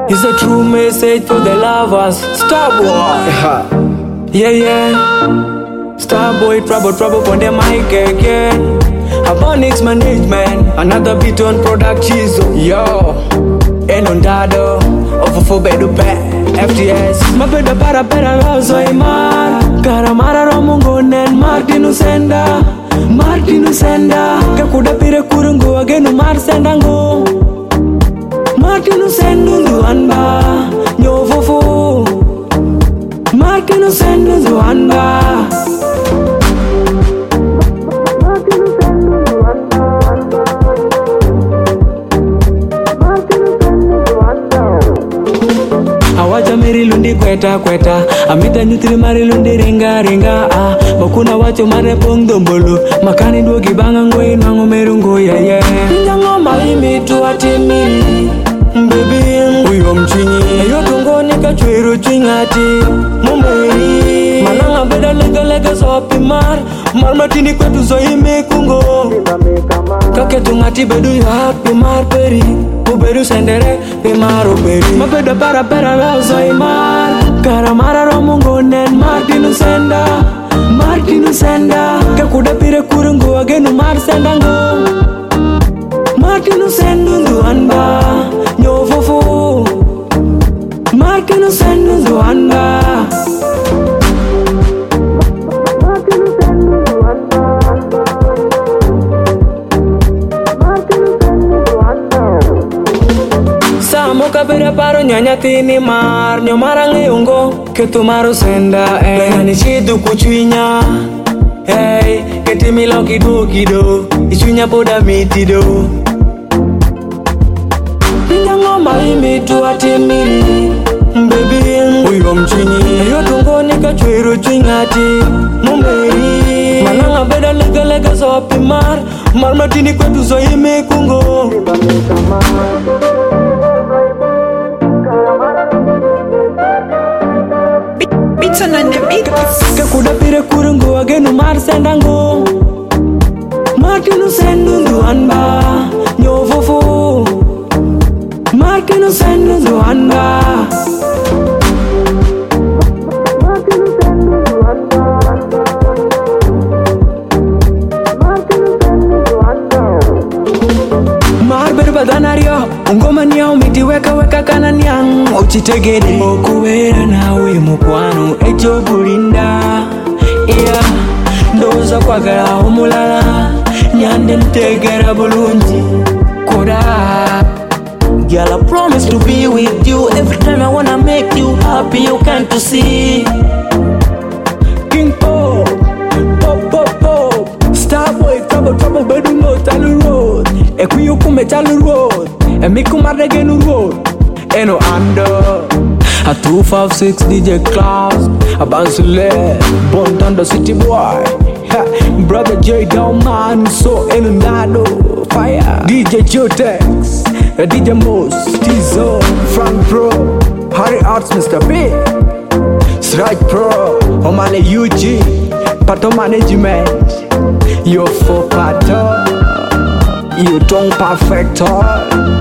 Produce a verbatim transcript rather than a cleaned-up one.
It's a true message for the lovers. Starboy. Yeah, yeah. Starboy, trouble, trouble on the mic again. Abonix management, another beat on production. Yo, Enondado, Ofofo Bedu Pe, F T S. Mabeda para para rozo imar. Karamara romungo nen Martin Usenda. Martin Usenda. Kakuda pire kurungo agenu mar sendango. Martin Usenda Luanda. Nyofofo. Martin Usenda Luanda. Awaja meri lundi kweta kweta. Amita nyutri mari lundi ringa ringa. Ah, bakuna wacho mare pong dombolo. Makani duogi banga ngoi nango merungo ya ya. Nyango maimi tu atimi. Baby, uyo mchinyi. Ayo tungo nika chweru chingati. Mumeri. Mananga beda lega lega sopi mar. Marmatini kwetu zo ime kungo. Kake tungati bedu yu happy mar peri. Uberu sendere pe maro peri. Mabeda para para rozo imar. Karamara romungo nen Martin Usenda. Martin Usenda. Kakuda pire kurungo agenu mar sendango. Martin Usenda Luanda. Nyofofo. Martin Usenda Luanda. Moka bere paro nyanya tini mar nyomara ngeyongo ketumaro senda eh ni chidu kuchwinya hey ketimi loki do kido ichunya boda mitido Nyango maimi tu atimi baby uyo mchinyi ayo tungo nika chweru chingati mumberi mananga beda lega lega sopi mar marmatini kwetu zo ime kungo Kakuda pire kurungo agenu mar sendango. Martin Usenda Luanda. Nyofofo. Martin Usenda Luanda. Mar berbadanario ungoma niao miti weka weka kana niang uchitegede okuwera nawe mukwano ejo bulinda yeah ndoza kwagala omulala nyande ntegera bulungi koda. Girl, I promise to be with you every time. I wanna make you happy, you can't to see King Pop, Pop, Pop, Pop Starboy, trouble, trouble, bedu no talu road Ekuyu kume talu road Emiku maregenu road Eno under A two five six D J Claus A Bansule Born Thunder City Boy ha, Brother J Dowman So Enondado Fire D J Jotex D J Moss Tizo Frank Pro Harry Arts Mister B Sraj Pro Omale U G Pato Management Yo for Pato You don't perfect all